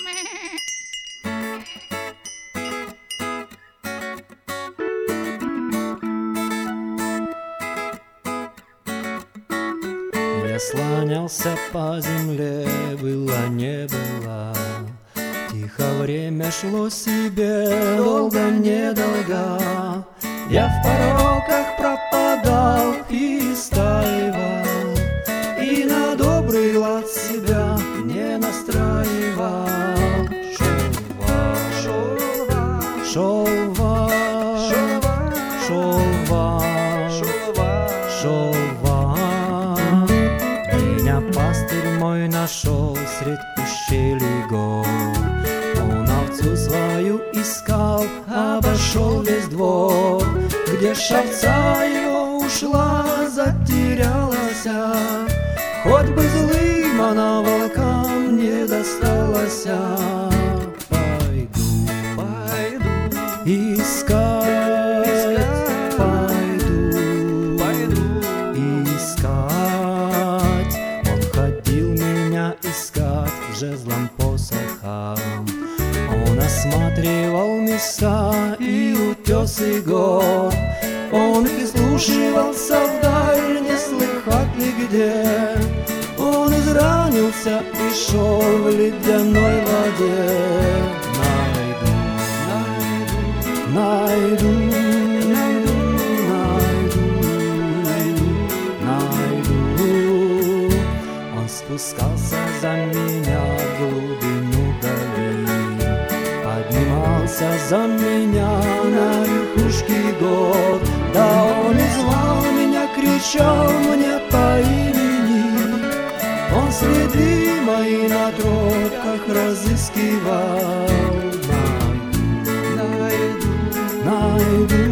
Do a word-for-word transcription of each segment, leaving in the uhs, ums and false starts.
Я слонялся по земле, было не было. Тихо время шло себе, долго недолго. Я в пороках пропадал и истаивал, и на добрый лад себя не настраивал. Шел Ва, шел Ва, шел Ва, шел Ва. Меня пастырь мой нашел средь ущелий гор. Он овцу свою искал, обошел весь двор. Где ж овца его ушла, затерялась, хоть бы злым она волкам не досталась. Пойду, пойду искать, искать, пойду, пойду искать. Он ходил меня искать жезлом посохом. Он осматривал места и утесы гор. Он прислушивался вдаль, не слыхать ли где. Он изранился и шел в ледяной воде. Найду, найду, найду, найду, найду, найду. Он спускался за меня в глубину долины, поднимался за меня на верхушки гор. Да он и звал меня, кричал мне по имени. Он следы мои на тропках разыскивал. Найду, найду,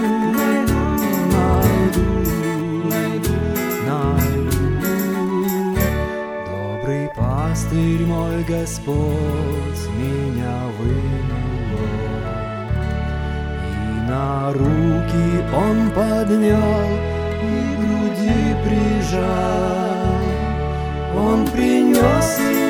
найду, найду, найду. Добрый пастырь мой Господь меня вынул, и на руки Он поднял и к груди прижал. Он принес